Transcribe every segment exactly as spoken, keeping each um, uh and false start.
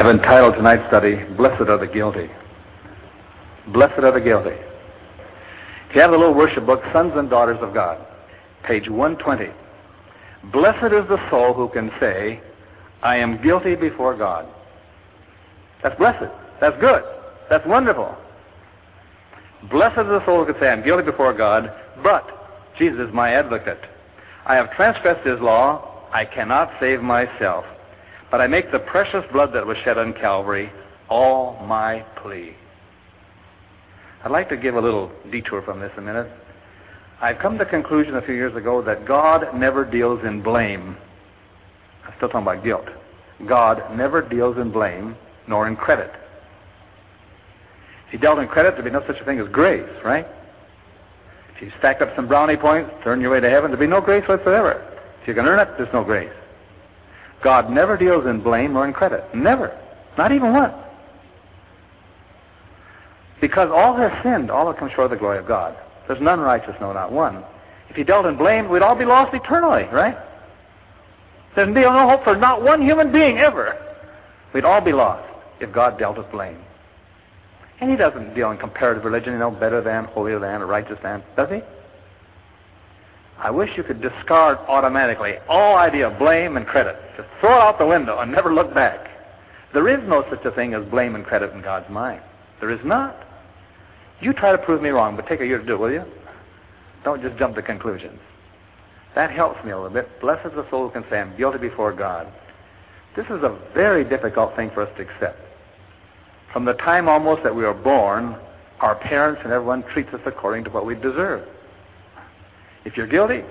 I've entitled tonight's study, Blessed Are the Guilty. Blessed are the guilty. If you have the little worship book, Sons and Daughters of God, page one twenty. Blessed is the soul who can say, I am guilty before God. That's blessed. That's good. That's wonderful. Blessed is the soul who can say, I am guilty before God, but Jesus is my advocate. I have transgressed his law. I cannot save myself. But I make the precious blood that was shed on Calvary all my plea. I'd like to give a little detour from this a minute. I've come to the conclusion a few years ago that God never deals in blame. I'm still talking about guilt. God never deals in blame nor in credit. If he dealt in credit, there'd be no such a thing as grace, right? If you stacked up some brownie points, turn your way to heaven, there'd be no grace whatsoever. If you can earn it, there's no grace. God never deals in blame nor in credit. Never. Not even once. Because all have sinned, all have come short of the glory of God. There's none righteous, no, not one. If he dealt in blame, we'd all be lost eternally, right? There's no hope for not one human being ever. We'd all be lost if God dealt with blame. And he doesn't deal in comparative religion, you know, better than, holier than, or righteous than, does he? I wish you could discard automatically all idea of blame and credit. Just throw it out the window and never look back. There is no such a thing as blame and credit in God's mind. There is not. You try to prove me wrong, but take a year to do it, will you? Don't just jump to conclusions. That helps me a little bit. Blessed is the soul who can say, I'm guilty before God. This is a very difficult thing for us to accept. From the time almost that we were born, our parents and everyone treats us according to what we deserve. If you're guilty,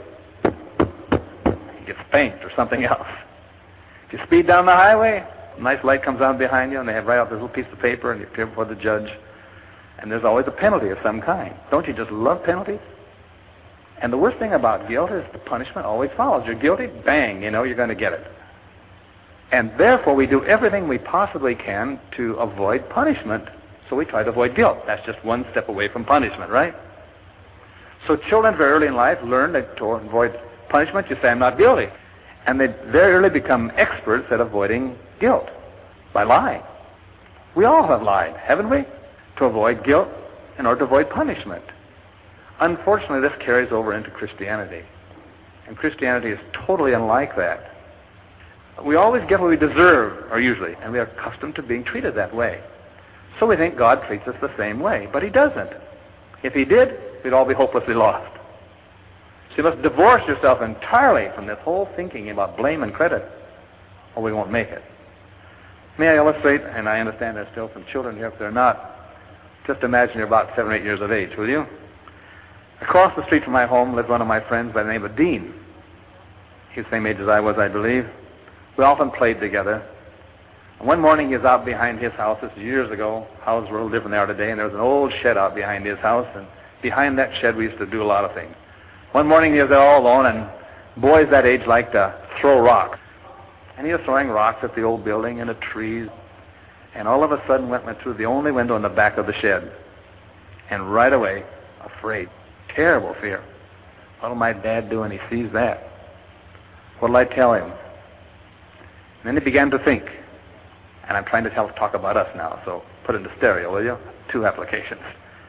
you get spanked or something else. If you speed down the highway, a nice light comes on behind you, and they have right out this little piece of paper, and you appear before the judge, and there's always a penalty of some kind. Don't you just love penalties? And the worst thing about guilt is the punishment always follows. You're guilty, bang, you know you're going to get it. And therefore, we do everything we possibly can to avoid punishment. So we try to avoid guilt. That's just one step away from punishment, right? So children very early in life learn that to avoid punishment, you say, I'm not guilty. And they very early become experts at avoiding guilt by lying. We all have lied, haven't we? To avoid guilt in order to avoid punishment. Unfortunately, this carries over into Christianity. And Christianity is totally unlike that. We always get what we deserve, or usually, and we are accustomed to being treated that way. So we think God treats us the same way, but he doesn't. If he did, we'd all be hopelessly lost. So you must divorce yourself entirely from this whole thinking about blame and credit, or we won't make it. May I illustrate, and I understand there's still some children here, if they're not, just imagine you're about seven or eight years of age, will you? Across the street from my home lived one of my friends by the name of Dean. He's the same age as I was, I believe. We often played together. And one morning he was out behind his house. This was years ago. Houses were a little different there today, and there was an old shed out behind his house, and behind that shed we used to do a lot of things. One morning he was there all alone, and boys that age like to throw rocks. And he was throwing rocks at the old building and the trees, and all of a sudden went, went through the only window in the back of the shed. And right away, afraid, terrible fear. What'll my dad do when he sees that? What'll I tell him? And then he began to think. And I'm trying to tell, talk about us now, so put it into stereo, will you? Two applications.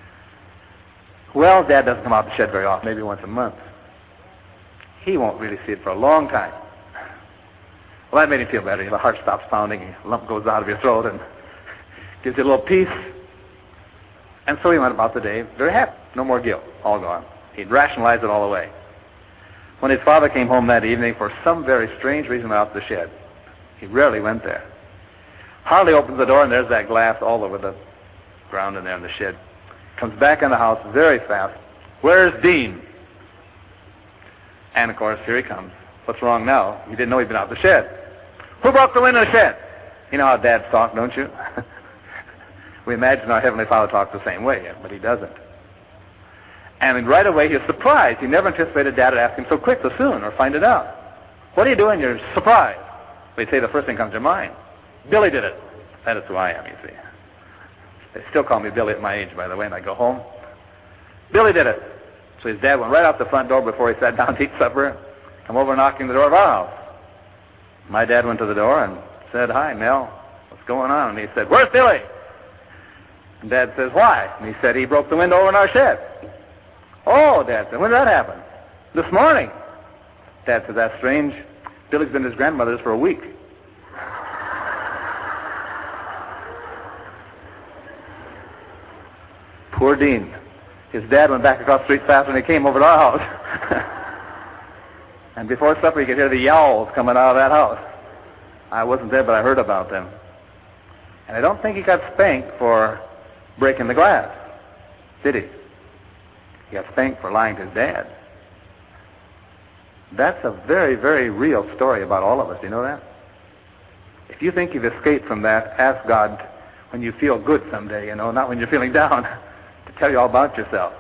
Well, Dad doesn't come out the shed very often, maybe once a month. He won't really see it for a long time. Well, that made him feel better. The heart stops pounding, a lump goes out of your throat, and gives you a little peace. And so he went about the day very happy. No more guilt, all gone. He'd rationalized it all away. When his father came home that evening, for some very strange reason, went out to the shed. He rarely went there. Hardly opens the door, and there's that glass all over the ground in there in the shed. Comes back in the house very fast. Where's Dean? And, of course, here he comes. What's wrong now? He didn't know he'd been out the shed. Who broke the window of the shed? You know how dads talk, don't you? We imagine our Heavenly Father talks the same way, but he doesn't. And right away he was surprised. He never anticipated Dad would ask him so quick, so soon, or find it out. What are you doing? You're surprised. We'd say the first thing comes to your mind. Billy did it. That is who I am, you see. They still call me Billy at my age, by the way, and I go home. Billy did it. So his dad went right out the front door before he sat down to eat supper, come over knocking the door of our house. My dad went to the door and said, "Hi, Mel. What's going on? And he said, where's Billy? And Dad says, why? And he said, he broke the window over in our shed. Oh, Dad said, when did that happen? This morning. Dad said, that's strange. Billy's been at his grandmother's for a week. Poor Dean. His dad went back across the street faster than he came over to our house. And before supper, you could hear the yowls coming out of that house. I wasn't there, but I heard about them. And I don't think he got spanked for breaking the glass, did he? He got spanked for lying to his dad. That's a very, very real story about all of us. Do you know that? If you think you've escaped from that, ask God when you feel good someday, you know, not when you're feeling down, to tell you all about yourself.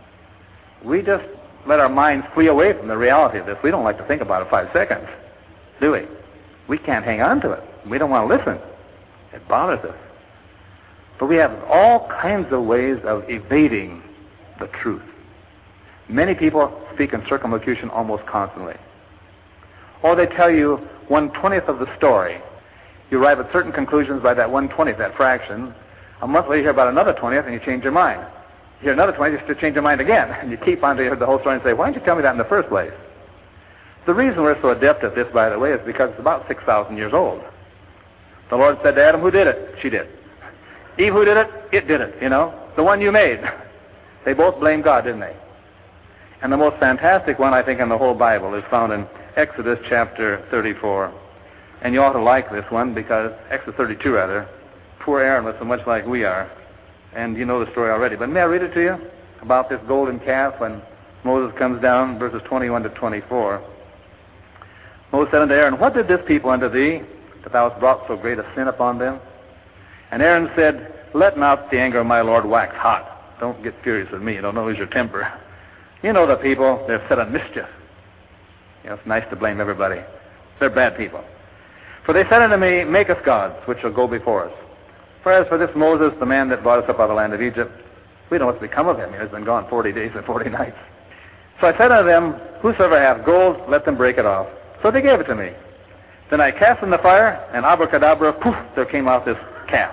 We just let our minds flee away from the reality of this. We don't like to think about it five seconds, do we? We can't hang on to it. We don't want to listen. It bothers us. But we have all kinds of ways of evading the truth. Many people speak in circumlocution almost constantly. Or they tell you one-twentieth of the story. You arrive at certain conclusions by that one-twentieth, that fraction. A month later you hear about another twentieth and you change your mind. You hear another twentieth, you change your mind again. And you keep on to hear the whole story and say, why didn't you tell me that in the first place? The reason we're so adept at this, by the way, is because it's about six thousand years old. The Lord said to Adam, who did it? She did. Eve, who did it? It did it, you know. The one you made. They both blamed God, didn't they? And the most fantastic one, I think, in the whole Bible is found in Exodus chapter thirty-four. And you ought to like this one because, Exodus thirty-two rather, poor Aaron was so much like we are. And you know the story already. But may I read it to you about this golden calf when Moses comes down, verses twenty-one to twenty-four. Moses said unto Aaron, what did this people unto thee, that thou hast brought so great a sin upon them? And Aaron said, let not the anger of my Lord wax hot. Don't get furious with me. Don't lose your temper. You know the people, they're set on mischief. You know, it's nice to blame everybody. They're bad people. For they said unto me, make us gods, which shall go before us. For as for this Moses, the man that brought us up out of the land of Egypt, we know what's become of him. He has been gone forty days and forty nights. So I said unto them, whosoever hath gold, let them break it off. So they gave it to me. Then I cast in the fire, and abracadabra, poof, there came out this calf.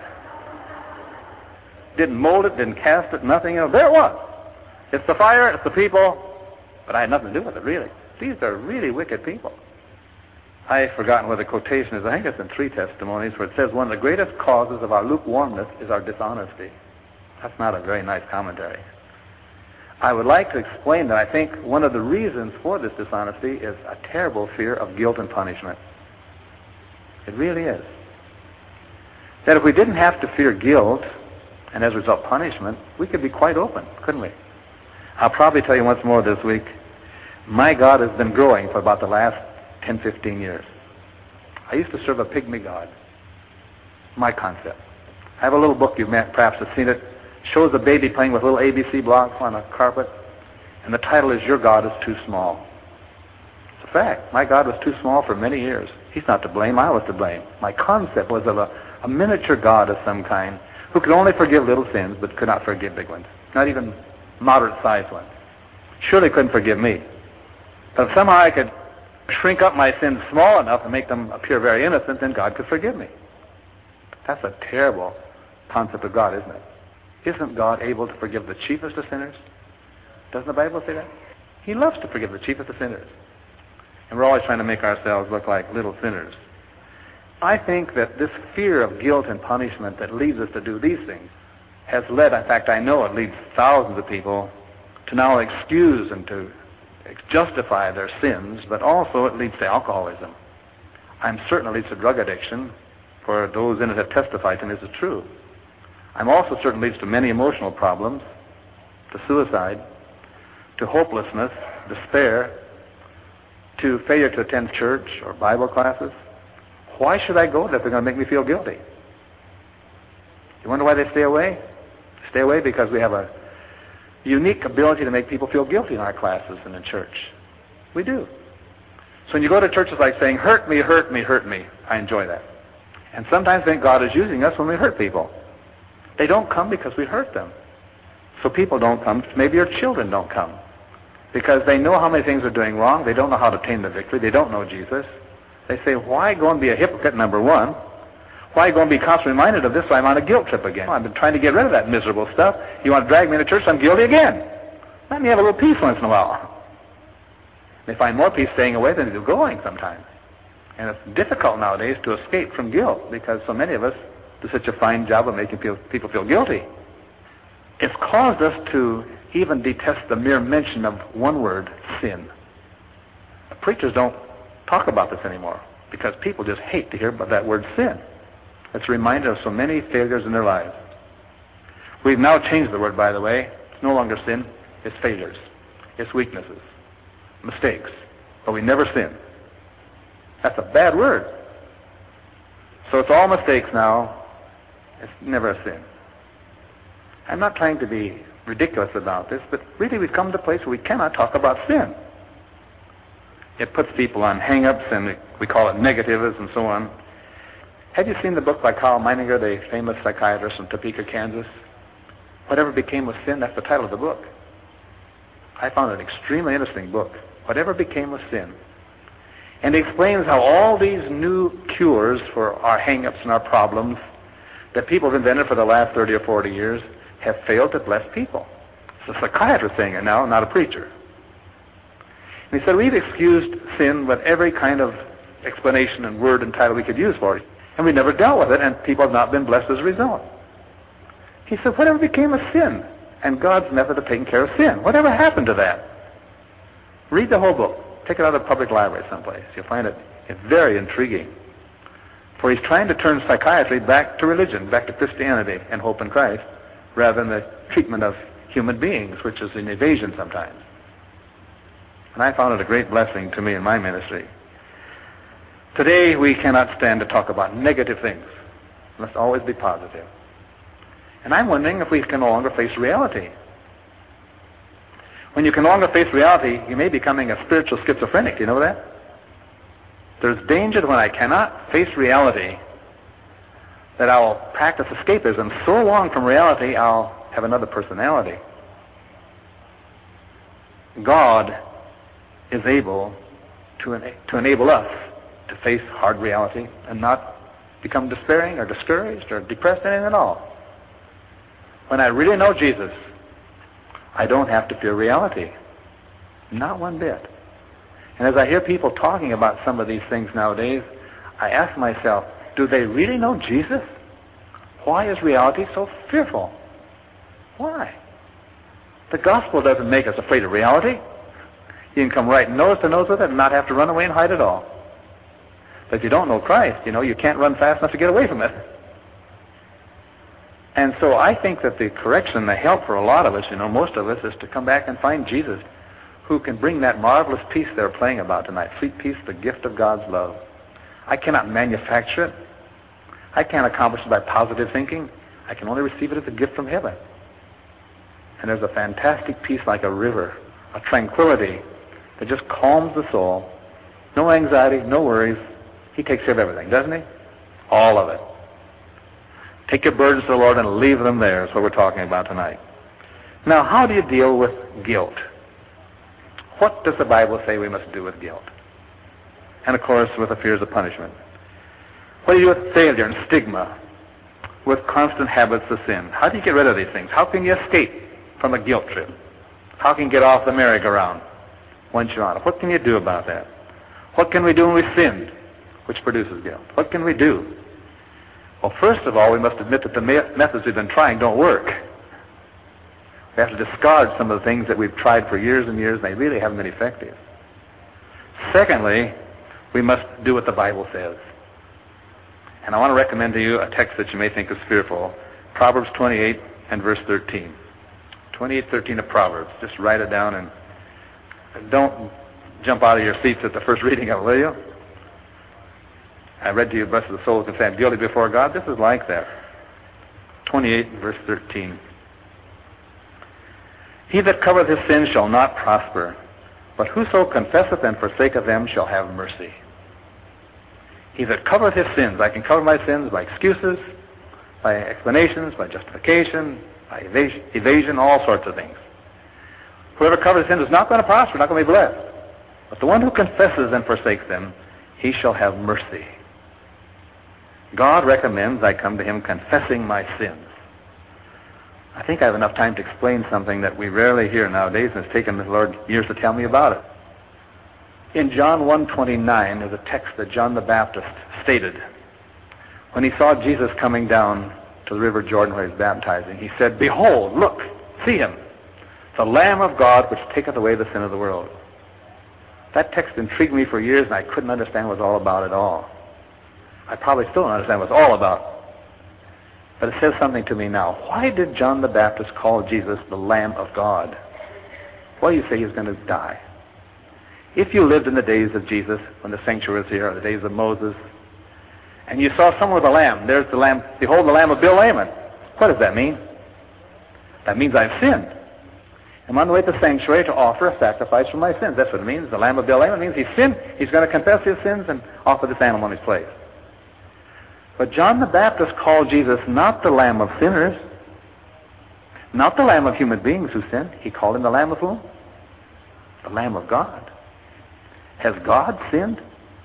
Didn't mold it, didn't cast it, nothing else. There it was. It's the fire, it's the people, but I had nothing to do with it, really. These are really wicked people. I've forgotten what the quotation is. I think it's in three testimonies where it says one of the greatest causes of our lukewarmness is our dishonesty. That's not a very nice commentary. I would like to explain that I think one of the reasons for this dishonesty is a terrible fear of guilt and punishment. It really is. That if we didn't have to fear guilt, and as a result punishment, we could be quite open, couldn't we? I'll probably tell you once more this week, my God has been growing for about the last ten, fifteen years. I used to serve a pygmy God. My concept. I have a little book, you've perhaps have seen it, shows a baby playing with little A B C blocks on a carpet, and the title is Your God is Too Small. It's a fact. My God was too small for many years. He's not to blame, I was to blame. My concept was of a, a miniature God of some kind who could only forgive little sins but could not forgive big ones, not even moderate-sized ones. Surely couldn't forgive me. But if somehow I could shrink up my sins small enough and make them appear very innocent, then God could forgive me. That's a terrible concept of God, isn't it? Isn't God able to forgive the chiefest of sinners? Doesn't the Bible say that? He loves to forgive the chiefest of sinners. And we're always trying to make ourselves look like little sinners. I think that this fear of guilt and punishment that leads us to do these things has led, in fact, I know it leads thousands of people to now excuse and to justify their sins, but also it leads to alcoholism. I'm certain it leads to drug addiction, for those in it have testified to me this is true. I'm also certain it leads to many emotional problems, to suicide, to hopelessness, despair, to failure to attend church or Bible classes. Why should I go there if they're going to make me feel guilty? You wonder why they stay away? Stay away because we have a unique ability to make people feel guilty in our classes and in church. We do. So when you go to churches like saying, hurt me, hurt me, hurt me, I enjoy that. And sometimes I think God is using us when we hurt people. They don't come because we hurt them. So people don't come. Maybe your children don't come because they know how many things are doing wrong. They don't know how to attain the victory. They don't know Jesus. They say, why go and be a hypocrite, number one? Why are you going to be constantly reminded of this so I'm on a guilt trip again? I've been trying to get rid of that miserable stuff. You want to drag me into church, I'm guilty again. Let me have a little peace once in a while. They find more peace staying away than going sometimes. And it's difficult nowadays to escape from guilt because so many of us do such a fine job of making people, people feel guilty. It's caused us to even detest the mere mention of one word, sin. Preachers don't talk about this anymore because people just hate to hear about that word sin. It's a reminder of so many failures in their lives. We've now changed the word, by the way. It's no longer sin, it's failures. It's weaknesses, mistakes. But we never sin. That's a bad word. So it's all mistakes now. It's never a sin. I'm not trying to be ridiculous about this, but really we've come to a place where we cannot talk about sin. It puts people on hang-ups, and we call it negativism and so on. Have you seen the book by Carl Meininger, the famous psychiatrist from Topeka, Kansas? Whatever Became of Sin, that's the title of the book. I found it an extremely interesting book. Whatever Became of Sin. And he explains how all these new cures for our hang-ups and our problems that people have invented for the last thirty or forty years have failed to bless people. It's a psychiatrist saying it now, not a preacher. And he said, we've excused sin with every kind of explanation and word and title we could use for it. And we never dealt with it, and people have not been blessed as a result. He said, whatever became of sin? And God's method of taking care of sin. Whatever happened to that? Read the whole book. Take it out of the public library someplace. You'll find it it's very intriguing. For he's trying to turn psychiatry back to religion, back to Christianity and hope in Christ, rather than the treatment of human beings, which is an evasion sometimes. And I found it a great blessing to me in my ministry. Today, we cannot stand to talk about negative things. We must always be positive. And I'm wondering if we can no longer face reality. When you can no longer face reality, you may be becoming a spiritual schizophrenic. Do you know that? There's danger when I cannot face reality that I'll practice escapism so long from reality I'll have another personality. God is able to, ena- to enable us to face hard reality and not become despairing or discouraged or depressed, anything at all. When I really know Jesus, I don't have to fear reality. Not one bit. And as I hear people talking about some of these things nowadays, I ask myself, do they really know Jesus? Why is reality so fearful? Why? The gospel doesn't make us afraid of reality. You can come right nose to nose with it and not have to run away and hide at all. But if you don't know Christ, you know, you can't run fast enough to get away from it. And so I think that the correction, the help for a lot of us, you know, most of us, is to come back and find Jesus, who can bring that marvelous peace they're playing about tonight. Sweet peace, the gift of God's love. I cannot manufacture it. I can't accomplish it by positive thinking. I can only receive it as a gift from heaven. And there's a fantastic peace like a river, a tranquility that just calms the soul. No anxiety, no worries. He takes care of everything, doesn't he? All of it. Take your burdens to the Lord and leave them there is what we're talking about tonight. Now, how do you deal with guilt? What does the Bible say we must do with guilt? And, of course, with the fears of punishment. What do you do with failure and stigma? With constant habits of sin? How do you get rid of these things? How can you escape from a guilt trip? How can you get off the merry-go-round once you're on it? What can you do about that? What can we do when we sin, which produces guilt? What can we do? Well, first of all, we must admit that the me- methods we've been trying don't work. We have to discard some of the things that we've tried for years and years, and they really haven't been effective. Secondly, we must do what the Bible says. And I want to recommend to you a text that you may think is fearful. Proverbs twenty-eight and verse thirteen. twenty-eight thirteen of Proverbs. Just write it down and don't jump out of your seats at the first reading of it, will you? I read to you, blessed the soul who can stand guilty before God. This is like that. twenty-eight verse thirteen. He that covereth his sins shall not prosper, but whoso confesseth and forsaketh them shall have mercy. He that covereth his sins, I can cover my sins by excuses, by explanations, by justification, by evasion, evasion, all sorts of things. Whoever covers sins is not going to prosper, not going to be blessed. But the one who confesses and forsakes them, he shall have mercy. God recommends I come to him confessing my sins. I think I have enough time to explain something that we rarely hear nowadays, and it's taken the Lord years to tell me about it. In John one twenty-nine, there's a text that John the Baptist stated. When he saw Jesus coming down to the river Jordan where he was baptizing, he said, "Behold, look, see him, the Lamb of God which taketh away the sin of the world." That text intrigued me for years, and I couldn't understand what it was all about at all. I probably still don't understand what it's all about. But it says something to me now. Why did John the Baptist call Jesus the Lamb of God? Why do you say he was going to die? If you lived in the days of Jesus, when the sanctuary was here, or the days of Moses, and you saw someone with a lamb, there's the lamb, behold the lamb of Bill Layman. What does that mean? That means I've sinned. I'm on the way to the sanctuary to offer a sacrifice for my sins. That's what it means. The lamb of Bill Layman means he's sinned. He's going to confess his sins and offer this animal in his place. But John the Baptist called Jesus not the Lamb of sinners, not the Lamb of human beings who sinned. He called him the Lamb of whom? The Lamb of God. Has God sinned?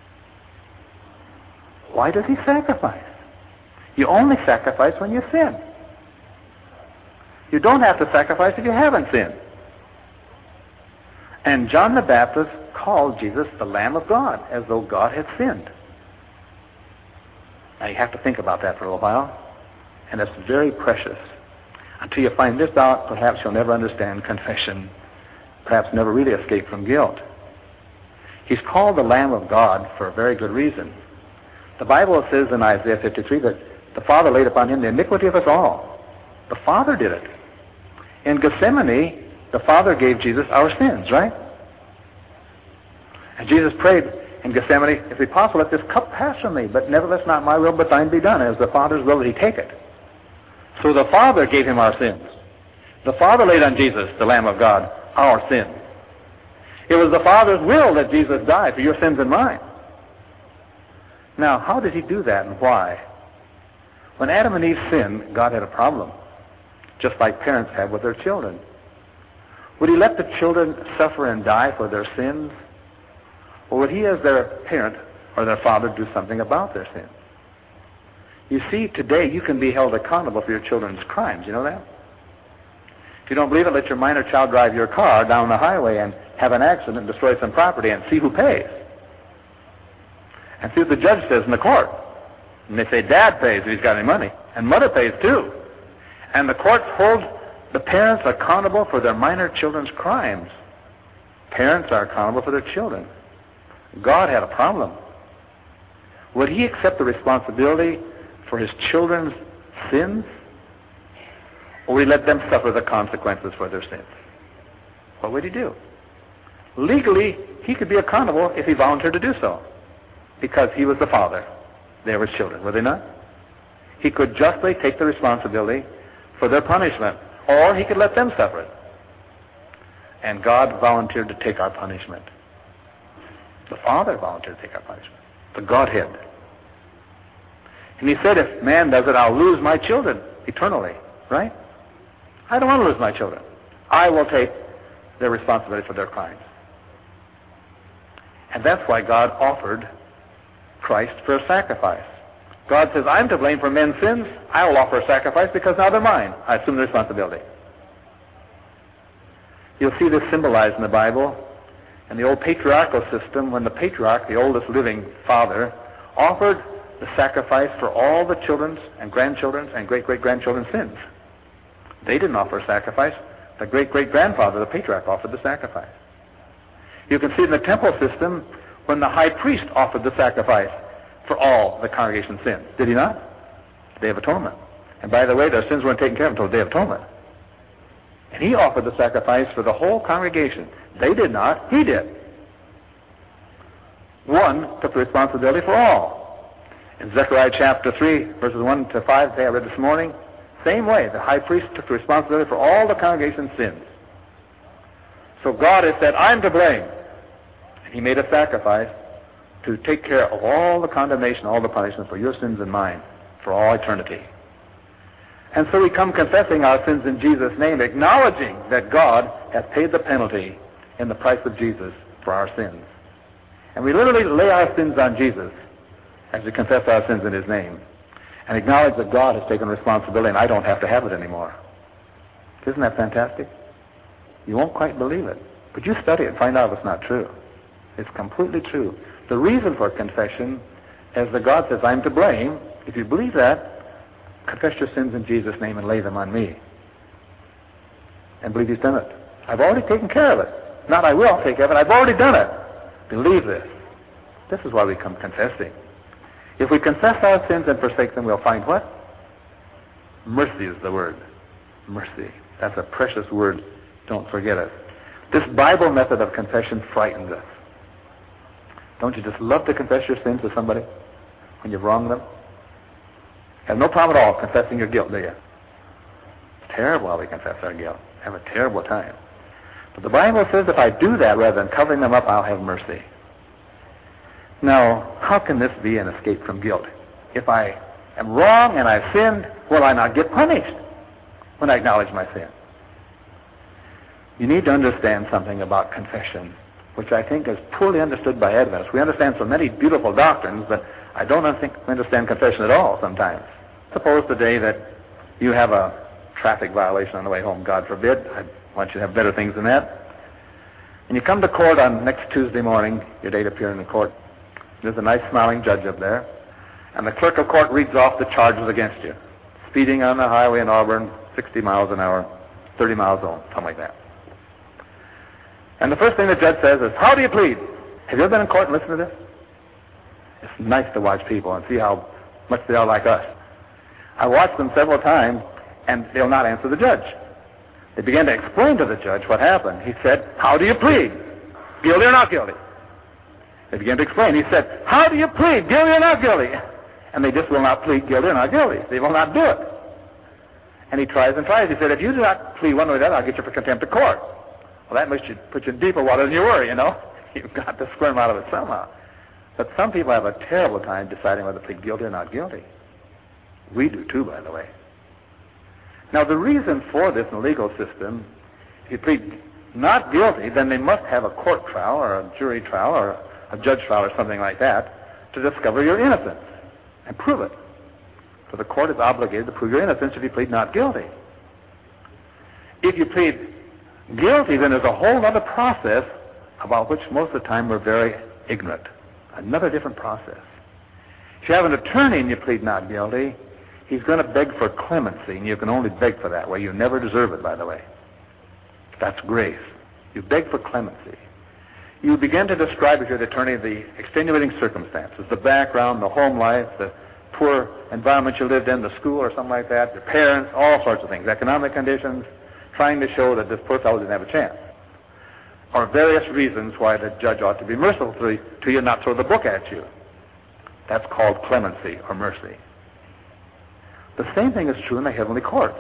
Why does he sacrifice? You only sacrifice when you sin. You don't have to sacrifice if you haven't sinned. And John the Baptist called Jesus the Lamb of God, as though God had sinned. Now you have to think about that for a little while, and that's very precious. Until you find this out, perhaps you'll never understand confession, perhaps never really escape from guilt. He's called the Lamb of God for a very good reason. The Bible says in Isaiah fifty-three that the Father laid upon him the iniquity of us all. The Father did it. In Gethsemane, the Father gave Jesus our sins, right? And Jesus prayed in Gethsemane, if it possible, let this cup pass from me, but nevertheless not my will, but thine be done. As the Father's will that he take it. So the Father gave him our sins. The Father laid on Jesus, the Lamb of God, our sins. It was the Father's will that Jesus died for your sins and mine. Now, how did he do that and why? When Adam and Eve sinned, God had a problem, just like parents have with their children. Would he let the children suffer and die for their sins? Or would he, as their parent or their father, do something about their sins? You see, today you can be held accountable for your children's crimes. You know that? If you don't believe it, let your minor child drive your car down the highway and have an accident and destroy some property and see who pays. And see what the judge says in the court. And they say, Dad pays if he's got any money. And Mother pays too. And the courts hold the parents accountable for their minor children's crimes. Parents are accountable for their children. God had a problem. Would he accept the responsibility for his children's sins? Or would he let them suffer the consequences for their sins? What would he do? Legally, he could be accountable if he volunteered to do so, because he was the father. They were his children, were they not? He could justly take the responsibility for their punishment, or he could let them suffer it. And God volunteered to take our punishment. The Father volunteered to take our punishment. The Godhead. And he said, if man does it, I'll lose my children eternally. Right? I don't want to lose my children. I will take their responsibility for their crimes. And that's why God offered Christ for a sacrifice. God says, I'm to blame for men's sins. I will offer a sacrifice because now they're mine. I assume the responsibility. You'll see this symbolized in the Bible. In the old patriarchal system, when the patriarch, the oldest living father, offered the sacrifice for all the children's and grandchildren's and great-great-grandchildren's sins. They didn't offer a sacrifice. The great-great-grandfather, the patriarch, offered the sacrifice. You can see in the temple system when the high priest offered the sacrifice for all the congregation's sins. Did he not? Day of Atonement. And by the way, their sins weren't taken care of until the Day of Atonement. And he offered the sacrifice for the whole congregation. They did not. He did. One took the responsibility for all. In Zechariah chapter three, verses one to five, that I read this morning, same way, the high priest took the responsibility for all the congregation's sins. So God has said, I'm to blame. And he made a sacrifice to take care of all the condemnation, all the punishment for your sins and mine, for all eternity. And so we come confessing our sins in Jesus' name, acknowledging that God has paid the penalty in the price of Jesus for our sins. And we literally lay our sins on Jesus as we confess our sins in his name. and acknowledge that God has taken responsibility and I don't have to have it anymore. Isn't that fantastic? You won't quite believe it, but you study it and find out it's not true. It's completely true. The reason for confession is that God says, I'm to blame. If you believe that, confess your sins in Jesus' name and lay them on me. And believe He's done it. I've already taken care of it. Not I will take care of it. I've already done it. Believe this. This is why we come confessing. If we confess our sins and forsake them, we'll find what? Mercy is the word. Mercy. That's a precious word. Don't forget it. This Bible method of confession frightens us. Don't you just love to confess your sins to somebody when you've wronged them? Have no problem at all confessing your guilt, do you? It's terrible how we confess our guilt. Have a terrible time. But the Bible says if I do that rather than covering them up, I'll have mercy. Now, how can this be an escape from guilt? If I am wrong and I've sinned, will I not get punished when I acknowledge my sin? You need to understand something about confession, which I think is poorly understood by Adventists. We understand so many beautiful doctrines, but I don't think we understand confession at all sometimes. Suppose today that you have a traffic violation on the way home, God forbid. I want you to have better things than that. And you come to court on next Tuesday morning, your date appearing in the court. There's a nice smiling judge up there, and the clerk of court reads off the charges against you. Speeding on the highway in Auburn, sixty miles an hour, thirty miles zone, something like that. And the first thing the judge says is, how do you plead? Have you ever been in court and listened to this? It's nice to watch people and see how much they are like us. I watched them several times, and they'll not answer the judge. They began to explain to the judge what happened. He said, how do you plead? Guilty or not guilty? They began to explain. He said, how do you plead? Guilty or not guilty? And they just will not plead guilty or not guilty. They will not do it. And he tries and tries. He said, if you do not plead one way or the other, I'll get you for contempt of court. Well, that makes you put you in deeper water than you were, you know. You've got to squirm out of it somehow. But some people have a terrible time deciding whether to plead guilty or not guilty. We do too, by the way. Now, the reason for this in the legal system, if you plead not guilty, then they must have a court trial or a jury trial or a judge trial or something like that to discover your innocence and prove it. So the court is obligated to prove your innocence if you plead not guilty. If you plead guilty, then there's a whole other process about which most of the time we're very ignorant. Another different process. If you have an attorney and you plead not guilty, he's going to beg for clemency, and you can only beg for that way. You never deserve it, by the way. That's grace. You beg for clemency. You begin to describe, if you're the attorney, the extenuating circumstances, the background, the home life, the poor environment you lived in, the school or something like that, your parents, all sorts of things, economic conditions, trying to show that this poor fellow didn't have a chance. Or various reasons why the judge ought to be merciful to you, to you, not throw the book at you. That's called clemency or mercy. The same thing is true in the heavenly court.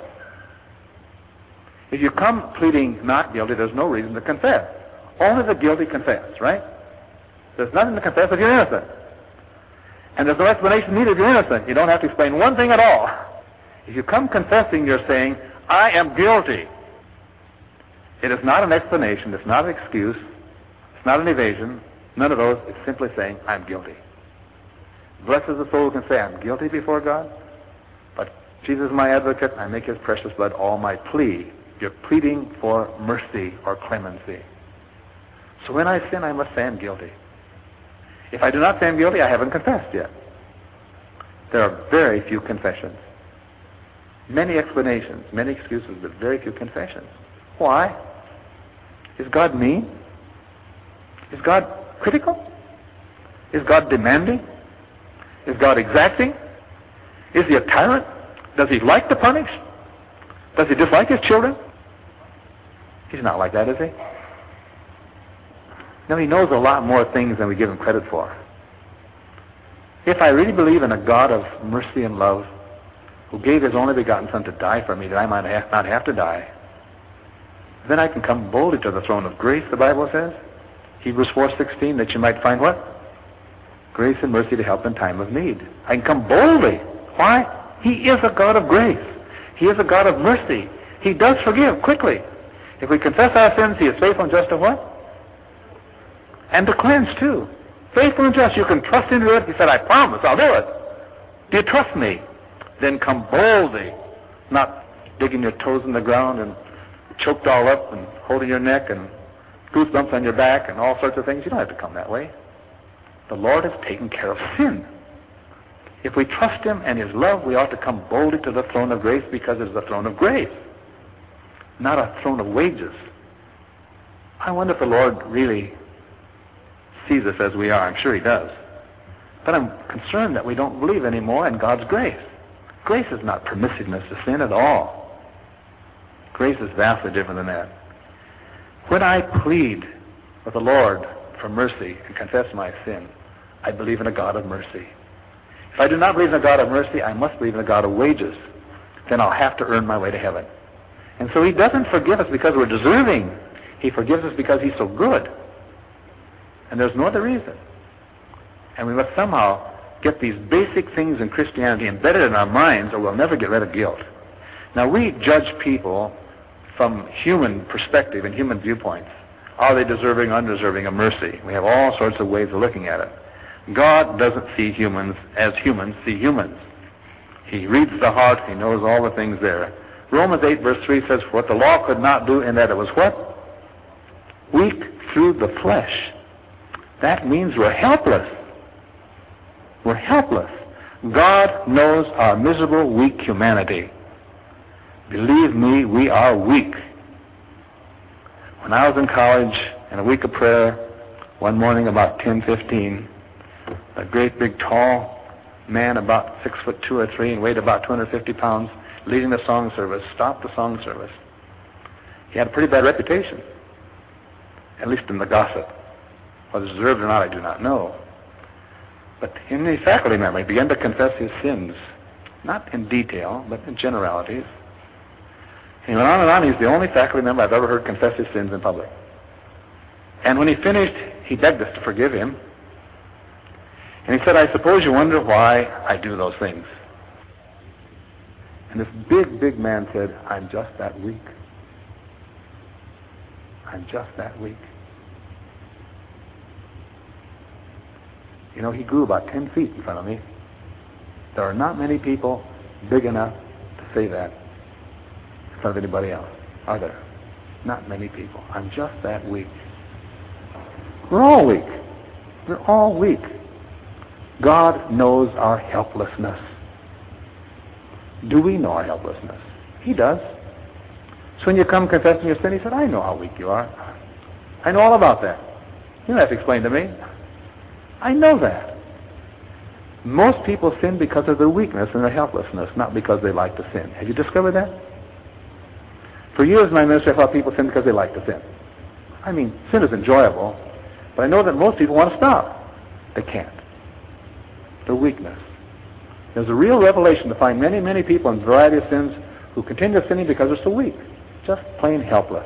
If you come pleading not guilty, there's no reason to confess. Only the guilty confess, right? There's nothing to confess if you're innocent. And there's no explanation needed if you're innocent. You don't have to explain one thing at all. If you come confessing, you're saying, I am guilty. It is not an explanation. It's not an excuse. It's not an evasion. None of those. It's simply saying, I'm guilty. Blessed is the soul who can say, I'm guilty before God. But Jesus is my advocate. I make his precious blood all my plea. You're pleading for mercy or clemency. So when I sin, I must say I'm guilty. If I do not say I'm guilty, I haven't confessed yet. There are very few confessions. Many explanations, many excuses, but very few confessions. Why? Is God mean? Is God critical? Is God demanding? Is God exacting? Is he a tyrant? Does he like to punish? Does he dislike his children? He's not like that, is he? No, he knows a lot more things than we give him credit for. If I really believe in a God of mercy and love, who gave his only begotten Son to die for me, that I might have, not have to die, then I can come boldly to the throne of grace, the Bible says, Hebrews four sixteen, that you might find what? Grace and mercy to help in time of need. I can come boldly. Why? He is a God of grace. He is a God of mercy. He does forgive quickly. If we confess our sins, he is faithful and just to what? And to cleanse too. Faithful and just. You can trust into it. He said, I promise, I'll do it. Do you trust me? Then come boldly, not digging your toes in the ground and choked all up and holding your neck and goosebumps on your back and all sorts of things. You don't have to come that way. The Lord has taken care of sin. If we trust Him and His love, we ought to come boldly to the throne of grace, because it is the throne of grace, not a throne of wages. I wonder if the Lord really sees us as we are. I'm sure He does. But I'm concerned that we don't believe anymore in God's grace. Grace is not permissiveness to sin at all. Grace is vastly different than that. When I plead with the Lord for mercy and confess my sin, I believe in a God of mercy. If I do not believe in a God of mercy, I must believe in a God of wages. Then I'll have to earn my way to heaven. And so He doesn't forgive us because we're deserving. He forgives us because He's so good. And there's no other reason. And we must somehow get these basic things in Christianity embedded in our minds, or we'll never get rid of guilt. Now, we judge people from human perspective and human viewpoints. Are they deserving or undeserving of mercy? We have all sorts of ways of looking at it. God doesn't see humans as humans see humans. He reads the heart. He knows all the things there. Romans eight verse three says, "For what the law could not do, in that it was" what? "Weak through the flesh." That means we're helpless. We're helpless. God knows our miserable, weak humanity. Believe me, we are weak. When I was in college, in a week of prayer, one morning about ten fifteen, a great big tall man about six foot two or three and weighed about two hundred fifty pounds, leading the song service, stopped the song service. He had a pretty bad reputation, at least in the gossip. Whether it's deserved or not, I do not know. But in the faculty member, he began to confess his sins, not in detail, but in generalities. He went on and on. He's the only faculty member I've ever heard confess his sins in public. And when he finished, he begged us to forgive him. And he said, "I suppose you wonder why I do those things." And this big, big man said, "I'm just that weak. I'm just that weak." You know, he grew about ten feet in front of me. There are not many people big enough to say that in front of anybody else, are there? Not many people. I'm just that weak. We're all weak. We're all weak. God knows our helplessness. Do we know our helplessness? He does. So when you come confessing your sin, He said, "I know how weak you are. I know all about that. You don't have to explain to me. I know that." Most people sin because of their weakness and their helplessness, not because they like to sin. Have you discovered that? For years in my ministry, I thought people sin because they like to sin. I mean, sin is enjoyable, but I know that most people want to stop. They can't. Their weakness. There's a real revelation to find many, many people in a variety of sins who continue sinning because they're so weak. Just plain helpless.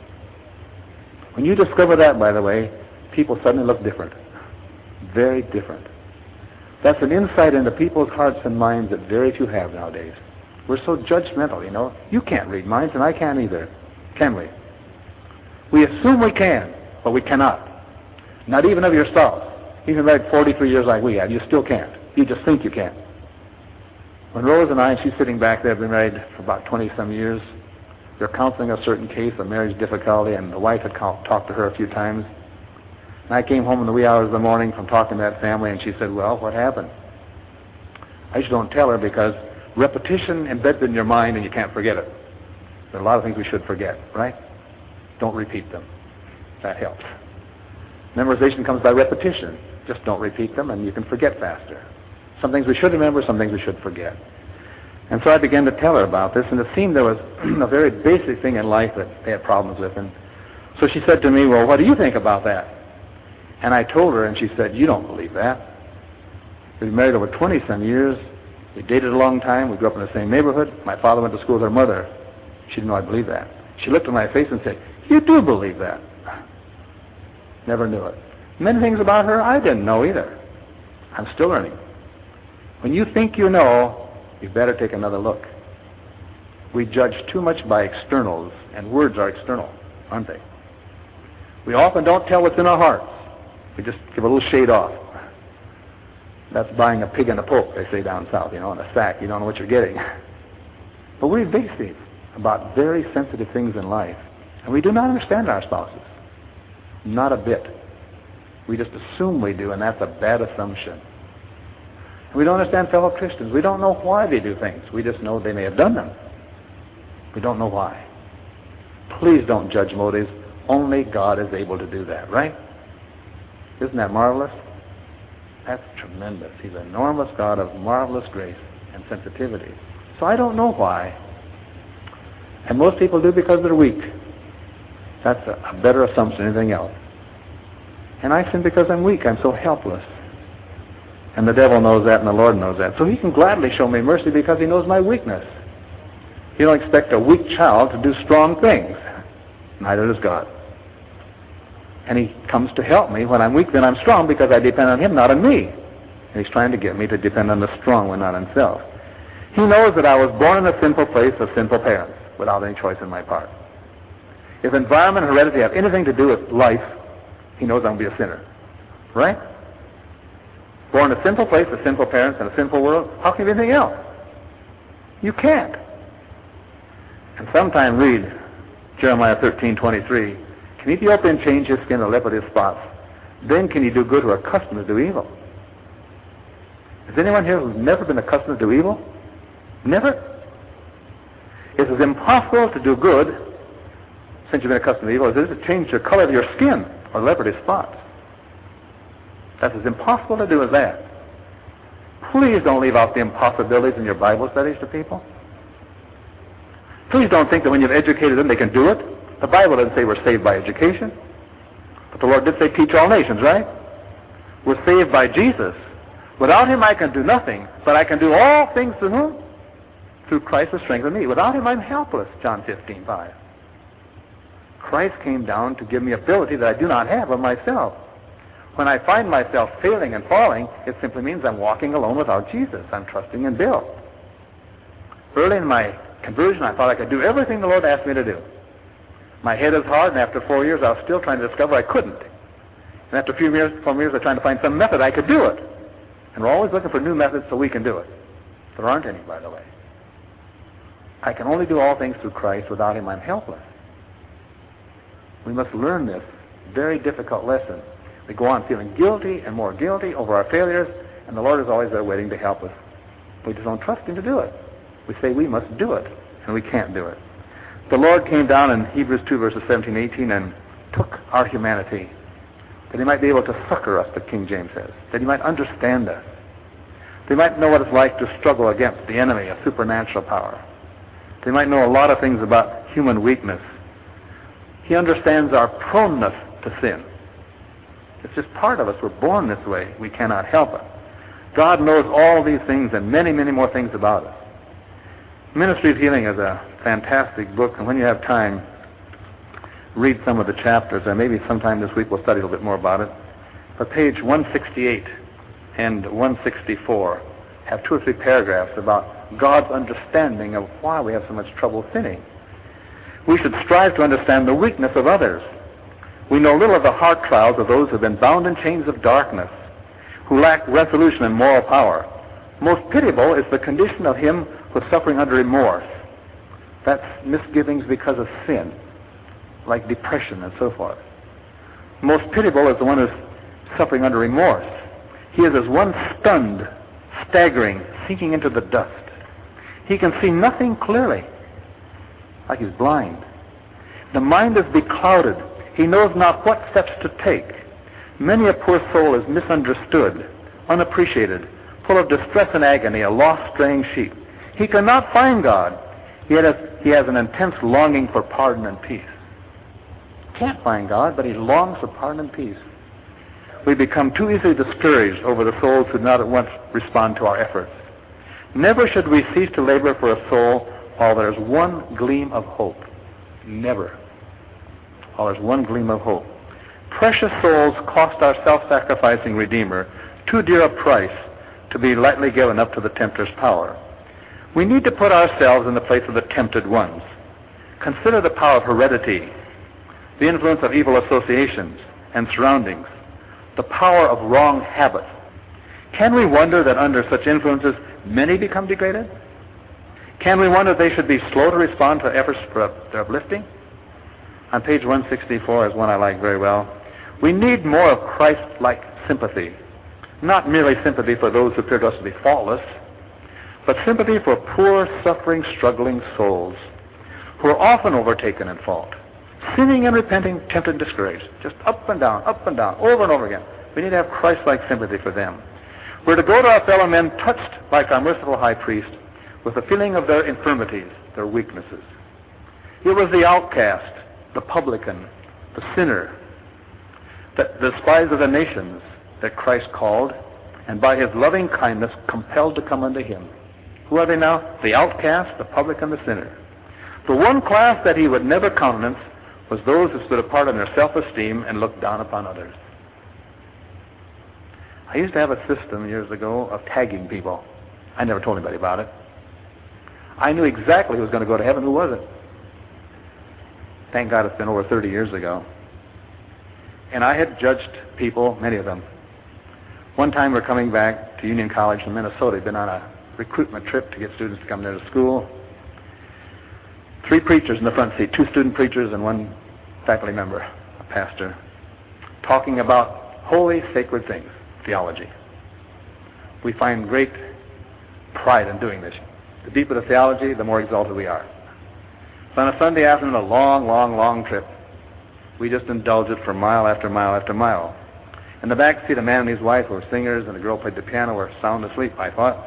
When you discover that, by the way, people suddenly look different. Very different. That's an insight into people's hearts and minds that very few have nowadays. We're so judgmental, you know. You can't read minds, and I can't either. Can we? We assume we can, but we cannot. Not even of yourself. Even married forty-three years like we have, you still can't. You just think you can. When Rose and I, and she's sitting back there, have been married for about twenty-some years, we were counseling a certain case of marriage difficulty, and the wife had talked to her a few times. And I came home in the wee hours of the morning from talking to that family, and she said, "Well, what happened?" I just don't tell her because repetition embeds in your mind and you can't forget it. There are a lot of things we should forget, right? Don't repeat them. That helps. Memorization comes by repetition. Just don't repeat them and you can forget faster. Some things we should remember, some things we should forget. And so I began to tell her about this, and it seemed there was a very basic thing in life that they had problems with. And so she said to me, "Well, what do you think about that?" And I told her, and she said, "You don't believe that. We've been married over twenty-some years. We dated a long time. We grew up in the same neighborhood. My father went to school with her mother. She didn't know I believed that." She looked at my face and said, "You do believe that." Never knew it. Many things about her I didn't know either. I'm still learning. When you think you know, you better take another look. We judge too much by externals, and words are external, aren't they? We often don't tell what's in our hearts. We just give a little shade off. That's buying a pig in a poke, they say down south, you know, in a sack. You don't know what you're getting. But we're evasive about very sensitive things in life. And we do not understand our spouses. Not a bit. We just assume we do, and that's a bad assumption. And we don't understand fellow Christians. We don't know why they do things. We just know they may have done them. We don't know why. Please don't judge motives. Only God is able to do that, right? Isn't that marvelous? That's tremendous. He's an enormous God of marvelous grace and sensitivity. So I don't know why. And most people do because they're weak. That's a, a better assumption than anything else. And I sin because I'm weak. I'm so helpless. And the devil knows that and the Lord knows that. So he can gladly show me mercy because he knows my weakness. You don't expect a weak child to do strong things. Neither does God. And he comes to help me. When I'm weak, then I'm strong because I depend on him, not on me. And he's trying to get me to depend on the strong one, not on himself. He knows that I was born in a sinful place of sinful parents without any choice on my part. If environment and heredity have anything to do with life, he knows I'm going to be a sinner. Right? Born in a sinful place of sinful parents and a sinful world, how can you be anything else? You can't. And sometime read Jeremiah thirteen twenty-three. Can Ethiopian change his skin to leopard his spots? Then can he do good who are accustomed to do evil? Is anyone here who's never been accustomed to do evil? Never? It is impossible to do good since you've been accustomed to evil as it is to change the color of your skin or leopard his spots. That's as impossible to do as that. Please don't leave out the impossibilities in your Bible studies to people. Please don't think that when you've educated them they can do it. The Bible doesn't say we're saved by education. But the Lord did say teach all nations, right? We're saved by Jesus. Without him I can do nothing, but I can do all things through whom? Through Christ who strengthens me. Without him I'm helpless, John fifteen five. Christ came down to give me ability that I do not have of myself. When I find myself failing and falling, it simply means I'm walking alone without Jesus. I'm trusting in Bill. Early in my conversion, I thought I could do everything the Lord asked me to do. My head is hard, and after four years, I was still trying to discover I couldn't. And after a few years, four years, I was trying to find some method I could do it. And we're always looking for new methods so we can do it. There aren't any, by the way. I can only do all things through Christ. Without him, I'm helpless. We must learn this very difficult lesson. We go on feeling guilty and more guilty over our failures, and the Lord is always there waiting to help us. We just don't trust him to do it. We say we must do it, and we can't do it. The Lord came down in Hebrews two, verses seventeen, eighteen, and took our humanity, that he might be able to succor us, the King James says, that he might understand us, that he might know what it's like to struggle against the enemy, a supernatural power, that he might know a lot of things about human weakness. He understands our proneness to sin. It's just part of us. We're born this way. We cannot help it. God knows all these things and many, many more things about us. Ministry of Healing is a fantastic book, and when you have time, read some of the chapters, and maybe sometime this week we'll study a little bit more about it. But page one sixty-eight and one sixty-four have two or three paragraphs about God's understanding of why we have so much trouble sinning. We should strive to understand the weakness of others. We know little of the heart trials of those who have been bound in chains of darkness, who lack resolution and moral power. Most pitiable is the condition of him who is suffering under remorse. That's misgivings because of sin, like depression and so forth. Most pitiable is the one who is suffering under remorse. He is as one stunned, staggering, sinking into the dust. He can see nothing clearly, like he's blind. The mind is beclouded. He knows not what steps to take. Many a poor soul is misunderstood, unappreciated, full of distress and agony, a lost straying sheep. He cannot find God, yet he has an intense longing for pardon and peace. Can't find God, but he longs for pardon and peace. We become too easily discouraged over the souls who do not at once respond to our efforts. Never should we cease to labor for a soul while there's one gleam of hope. Never. While there's one gleam of hope. Precious souls cost our self-sacrificing Redeemer too dear a price to be lightly given up to the tempter's power. We need to put ourselves in the place of the tempted ones. Consider the power of heredity, the influence of evil associations and surroundings, the power of wrong habits. Can we wonder that under such influences many become degraded? Can we wonder they should be slow to respond to efforts for their uplifting? On page one sixty-four is one I like very well. We need more of Christ-like sympathy. Not merely sympathy for those who appear to us to be faultless, but sympathy for poor, suffering, struggling souls who are often overtaken in fault, sinning and repenting, tempted and discouraged, just up and down, up and down, over and over again. We need to have Christ-like sympathy for them. We're to go to our fellow men touched like our merciful high priest with the feeling of their infirmities, their weaknesses. It was the outcast, the publican, the sinner, the despised of the nations that Christ called, and by his loving kindness compelled to come unto him. Who are they now? The outcast, the publican, the sinner. The one class that he would never countenance was those who stood apart in their self-esteem and looked down upon others. I used to have a system years ago of tagging people. I never told anybody about it. I knew exactly who was going to go to heaven, who wasn't. Thank God it's been over thirty years ago. And I had judged people, many of them. One time we're coming back to Union College in Minnesota. We'd been on a recruitment trip to get students to come there to school. Three preachers in the front seat, two student preachers and one faculty member, a pastor, talking about holy, sacred things, theology. We find great pride in doing this. The deeper the theology, the more exalted we are. So on a Sunday afternoon, a long, long, long trip, we just indulged it for mile after mile after mile. In the back seat, a man and his wife who were singers, and the girl played the piano, were sound asleep, I thought.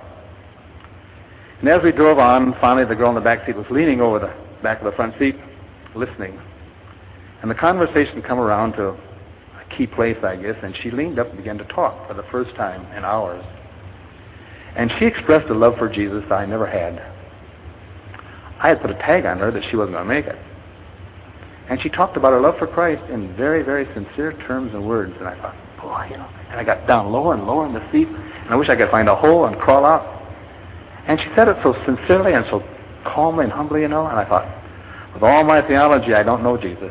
And as we drove on, finally the girl in the back seat was leaning over the back of the front seat, listening. And the conversation come around to a key place, I guess, and she leaned up and began to talk for the first time in hours. And she expressed a love for Jesus I never had. I had put a tag on her that she wasn't going to make it. And she talked about her love for Christ in very, very sincere terms and words. And I thought, boy, you know. And I got down lower and lower in the seat, and I wish I could find a hole and crawl out. And she said it so sincerely and so calmly and humbly, you know. And I thought, with all my theology, I don't know Jesus.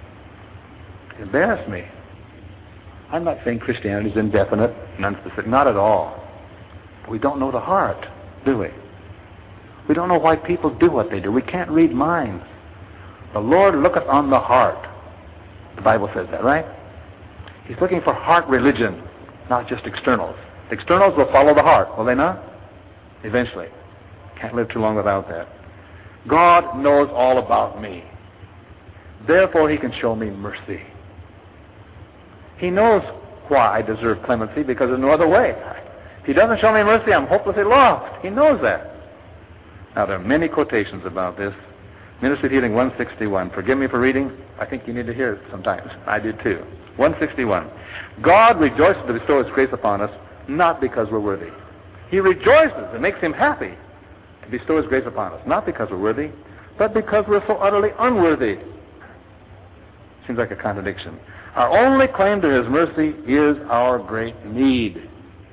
It embarrassed me. I'm not saying Christianity is indefinite, non-specific, not at all. But we don't know the heart, do we? We don't know why people do what they do. We can't read minds. The Lord looketh on the heart. The Bible says that, right? He's looking for heart religion, not just externals. Externals will follow the heart, will they not? Eventually. Can't live too long without that. God knows all about me. Therefore, he can show me mercy. He knows why I deserve clemency, because there's no other way. If he doesn't show me mercy, I'm hopelessly lost. He knows that. Now, there are many quotations about this. Ministry of Healing one sixty-one. Forgive me for reading. I think you need to hear it sometimes. I did too. one sixty-one. God rejoices to bestow his grace upon us, not because we're worthy. He rejoices. It makes him happy to bestow his grace upon us, not because we're worthy, but because we're so utterly unworthy. Seems like a contradiction. Our only claim to his mercy is our great need.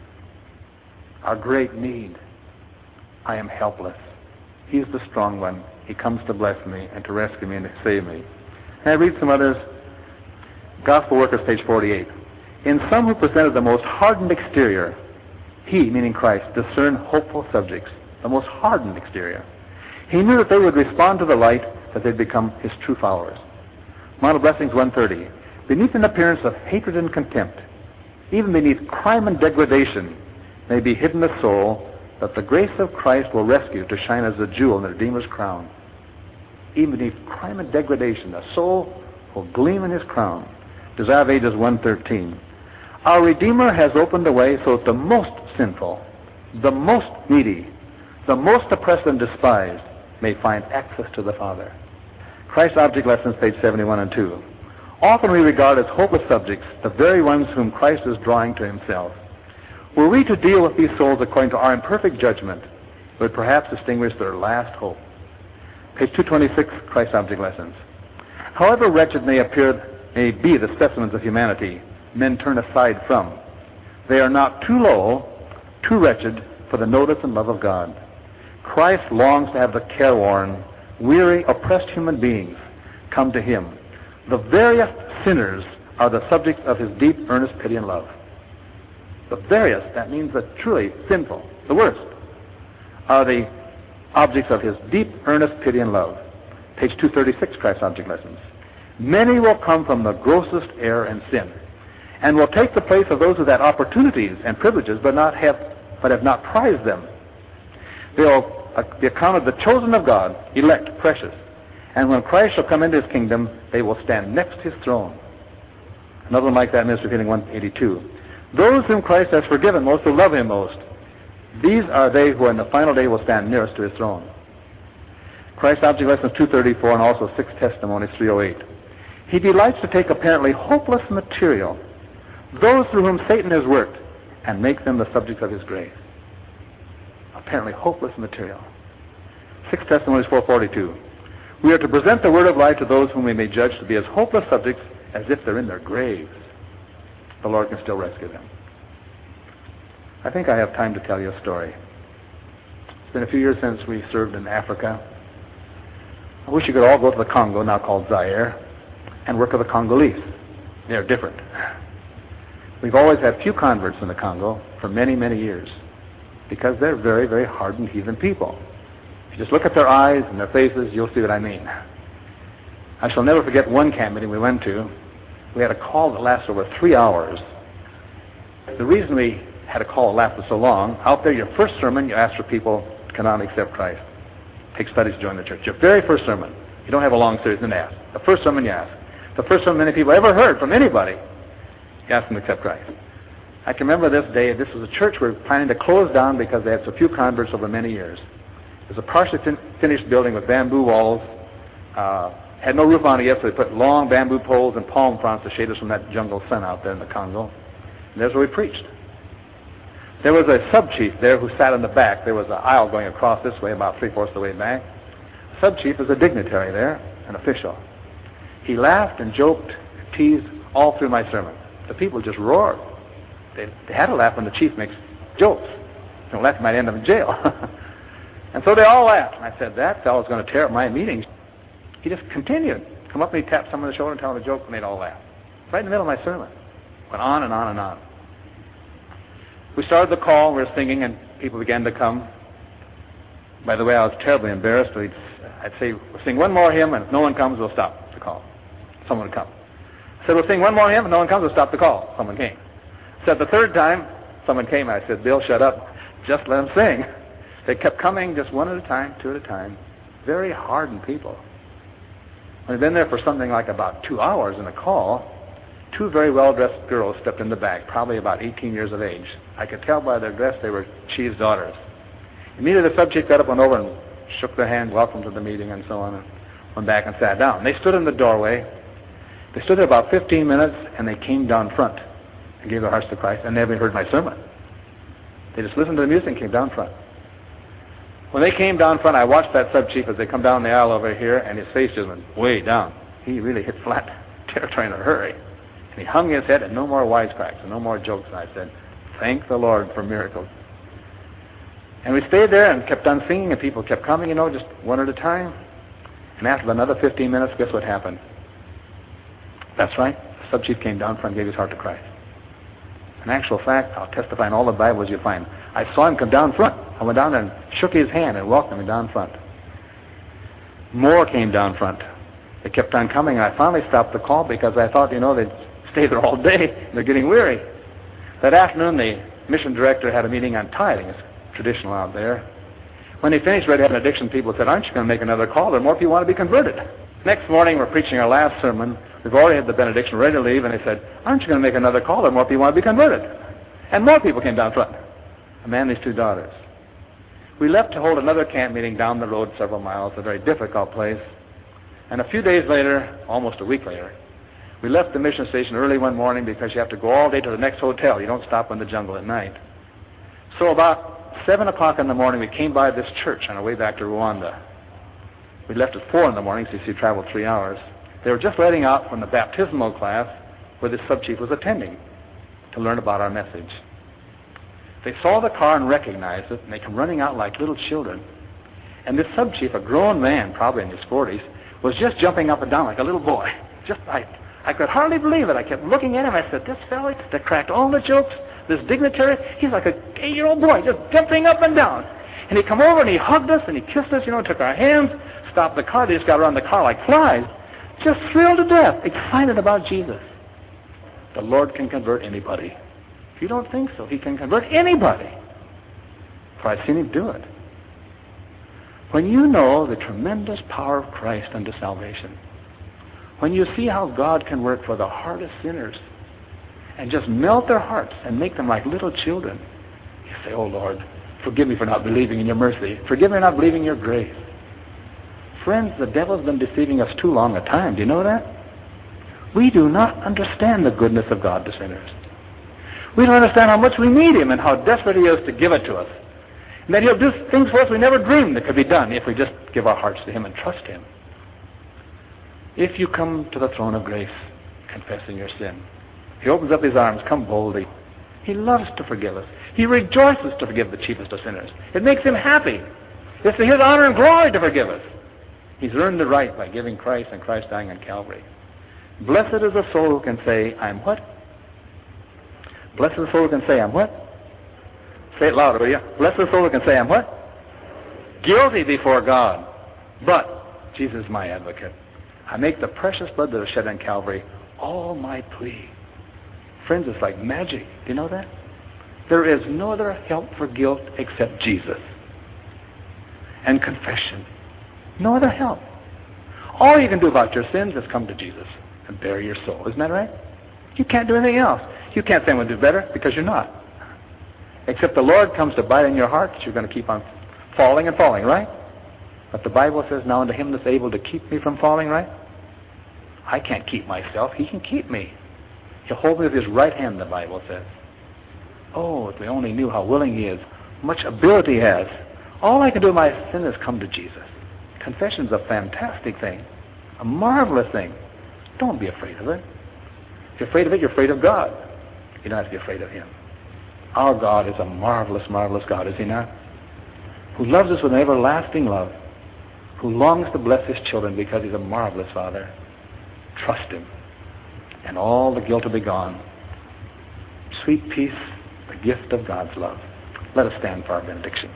Our great need. I am helpless. He's the strong one. He comes to bless me and to rescue me and to save me. And I read some others. Gospel Workers, page forty-eight. In some who presented the most hardened exterior, he, meaning Christ, discerned hopeful subjects, the most hardened exterior. He knew that they would respond to the light, that they'd become his true followers. Mount of Blessings one thirty. Beneath an appearance of hatred and contempt, even beneath crime and degradation, may be hidden a soul that the grace of Christ will rescue to shine as a jewel in the Redeemer's crown. Even beneath crime and degradation, a soul will gleam in his crown. Desire of Ages one thirteen. Our Redeemer has opened a way so that the most sinful, the most needy, the most oppressed and despised may find access to the Father. Christ's Object Lessons, page seventy-one and two. Often we regard as hopeless subjects the very ones whom Christ is drawing to himself. Were we to deal with these souls according to our imperfect judgment, it would perhaps extinguish their last hope. Page two twenty-six, Christ's Object Lessons. However wretched may appear, may be the specimens of humanity men turn aside from, they are not too low, too wretched for the notice and love of God. Christ longs to have the careworn, weary, oppressed human beings come to him. The veriest sinners are the subjects of his deep, earnest pity and love. the veriest, that means the truly sinful, the worst, are the objects of his deep, earnest pity and love. Page two thirty-six, Christ's Object Lessons. Many will come from the grossest error and sin, and will take the place of those who had opportunities and privileges, but not have, but have not prized them. They'll uh, be accounted the chosen of God, elect, precious. And when Christ shall come into his kingdom, they will stand next his throne. Another one like that, Ministry Feeling one eighty-two. Those whom Christ has forgiven most will love him most. These are they who in the final day will stand nearest to his throne. Christ's Object Lessons two thirty-four and also Six Testimonies three oh eight. He delights to take apparently hopeless material, those through whom Satan has worked, and make them the subjects of his grace. Apparently hopeless material. Six Testimonies four forty-two. We are to present the word of life to those whom we may judge to be as hopeless subjects as if they're in their graves. The Lord can still rescue them. I think I have time to tell you a story. It's been a few years since we served in Africa. I wish you could all go to the Congo, now called Zaire, and work with the Congolese. They're different. We've always had few converts in the Congo for many, many years because they're very, very hardened heathen people. If you just look at their eyes and their faces, you'll see what I mean. I shall never forget one camp meeting we went to. We had a call that lasted over three hours. The reason we had a call that lasted so long, out there, your first sermon, you ask for people to come out and accept Christ. Take studies to join the church. Your very first sermon. You don't have a long series, then ask. The first sermon you ask. The first sermon many people ever heard from anybody. You ask them to accept Christ. I can remember this day. This was a church we were planning to close down because they had so few converts over many years. It was a partially fin- finished building with bamboo walls. Uh, had no roof on it yet, so they put long bamboo poles and palm fronds to shade us from that jungle sun out there in the Congo. And there's where we preached. There was a sub-chief there who sat in the back. There was an aisle going across this way, about three-fourths of the way back. The sub-chief is a dignitary there, an official. He laughed and joked, teased all through my sermon. The people just roared. They, they had to laugh when the chief makes jokes. If they don't laugh, they might end up in jail. And so they all laughed. And I said, that fellow's going to tear up my meetings. He just continued. Come up and he tapped someone on the shoulder and tell them a joke, and they'd all laugh. Right in the middle of my sermon. Went on and on and on. We started the call, we were singing, and people began to come. By the way, I was terribly embarrassed. We'd, I'd say, we'll sing one more hymn, and if no one comes, we'll stop the call. Someone would come. I said, we'll sing one more hymn, and no one comes, we'll stop the call. Someone came. I said, the third time, someone came. I said, Bill, shut up. Just let them sing. They kept coming just one at a time, two at a time. Very hardened people. When we'd been there for something like about two hours in a call, two very well-dressed girls stepped in the back, probably about eighteen years of age. I could tell by their dress they were chief's daughters. Immediately the subject got up, went over and shook their hand, welcome to the meeting, and so on, and went back and sat down. They stood in the doorway. They stood there about fifteen minutes, and they came down front and gave their hearts to Christ, and never heard my sermon. They just listened to the music and came down front. When they came down front, I watched that sub-chief as they come down the aisle over here, and his face just went way down. He really hit flat territory in a hurry. And he hung his head, and no more wisecracks and no more jokes. And I said, thank the Lord for miracles. And we stayed there and kept on singing, and people kept coming, you know, just one at a time. And after another fifteen minutes, guess what happened? That's right. The sub-chief came down front and gave his heart to Christ. In actual fact, I'll testify in all the Bibles you'll find. I saw him come down front. I went down there and shook his hand and welcomed him down front. More came down front. They kept on coming, and I finally stopped the call because I thought, you know, they'd stay there all day. They're getting weary. That afternoon, the mission director had a meeting on tithing. It's traditional out there. When he finished, ready to have an addiction, people said, aren't you going to make another call? There are more people who want to be converted. Next morning, we're preaching our last sermon. We've already had the benediction ready to leave, and they said, aren't you going to make another call? There are more people who want to be converted. And more people came down front. A man and his two daughters. We left to hold another camp meeting down the road several miles, a very difficult place. And a few days later, almost a week later, we left the mission station early one morning because you have to go all day to the next hotel. You don't stop in the jungle at night. So about seven o'clock in the morning, we came by this church on our way back to Rwanda. We left at four in the morning, so you see, we traveled three hours. They were just letting out from the baptismal class where this sub-chief was attending to learn about our message. They saw the car and recognized it, and they came running out like little children. And this sub-chief, a grown man, probably in his forties, was just jumping up and down like a little boy. Just I, I could hardly believe it. I kept looking at him. I said, this fellow that cracked all the jokes, this dignitary, he's like a eight-year-old boy, just jumping up and down. And he come over and he hugged us and he kissed us, you know, took our hands, stopped the car. They just got around the car like flies. Just thrilled to death, excited about Jesus. The Lord can convert anybody. If you don't think so, he can convert anybody. For I've seen him do it. When you know the tremendous power of Christ unto salvation, when you see how God can work for the hardest sinners and just melt their hearts and make them like little children, you say, oh Lord, forgive me for not believing in your mercy. Forgive me for not believing in your grace. Friends, the devil's been deceiving us too long a time. Do you know that? We do not understand the goodness of God to sinners. We don't understand how much we need him and how desperate he is to give it to us. And that he'll do things for us we never dreamed that could be done if we just give our hearts to him and trust him. If you come to the throne of grace, confessing your sin, he opens up his arms, come boldly. He loves to forgive us. He rejoices to forgive the chiefest of sinners. It makes him happy. It's to his honor and glory to forgive us. He's earned the right by giving Christ and Christ dying on Calvary. Blessed is the soul who can say, I'm what? Blessed is the soul who can say, I'm what? Say it louder, will you? Blessed is the soul who can say, I'm what? Guilty before God. But Jesus is my advocate. I make the precious blood that was shed on Calvary all my plea. Friends, it's like magic. Do you know that? There is no other help for guilt except Jesus. And confession. No other help. All you can do about your sins is come to Jesus and bury your soul. Isn't that right? You can't do anything else. You can't say I'm going to do better because you're not. Except the Lord comes to bite in your heart, you're going to keep on falling and falling, right? But the Bible says, now unto him that's able to keep me from falling, right? I can't keep myself. He can keep me. He'll hold me with his right hand, the Bible says. Oh, if we only knew how willing he is, how much ability he has. All I can do in my sin is come to Jesus. Confession's a fantastic thing, a marvelous thing. Don't be afraid of it. If you're afraid of it, you're afraid of God. You don't have to be afraid of him. Our God is a marvelous, marvelous God, is he not? Who loves us with an everlasting love, who longs to bless his children because he's a marvelous Father. Trust him, and all the guilt will be gone. Sweet peace, the gift of God's love. Let us stand for our benediction.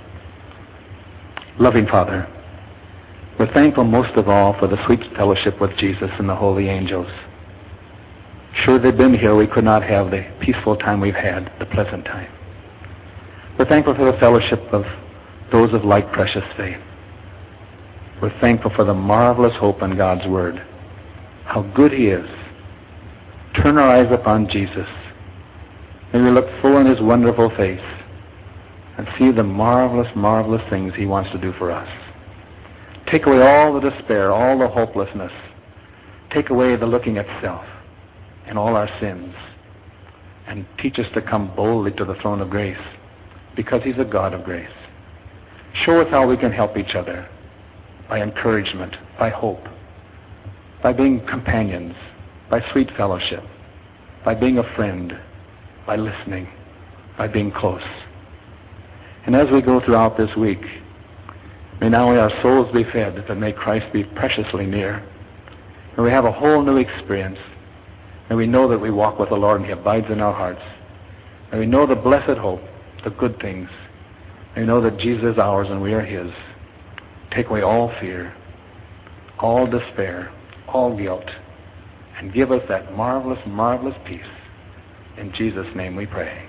Loving Father, we're thankful most of all for the sweet fellowship with Jesus and the holy angels. Sure, they've been here, we could not have the peaceful time we've had, the pleasant time. We're thankful for the fellowship of those of like precious faith. We're thankful for the marvelous hope in God's Word, how good he is. Turn our eyes upon Jesus. May we look full in his wonderful face and see the marvelous, marvelous things he wants to do for us. Take away all the despair, all the hopelessness. Take away the looking at self and all our sins, and teach us to come boldly to the throne of grace because he's a God of grace. Show us how we can help each other by encouragement, by hope, by being companions, by sweet fellowship, by being a friend, by listening, by being close. And as we go throughout this week, may now our souls be fed, but may Christ be preciously near. May we have a whole new experience. May we know that we walk with the Lord and he abides in our hearts. May we know the blessed hope, the good things. May we know that Jesus is ours and we are his. Take away all fear, all despair, all guilt, and give us that marvelous, marvelous peace. In Jesus' name we pray.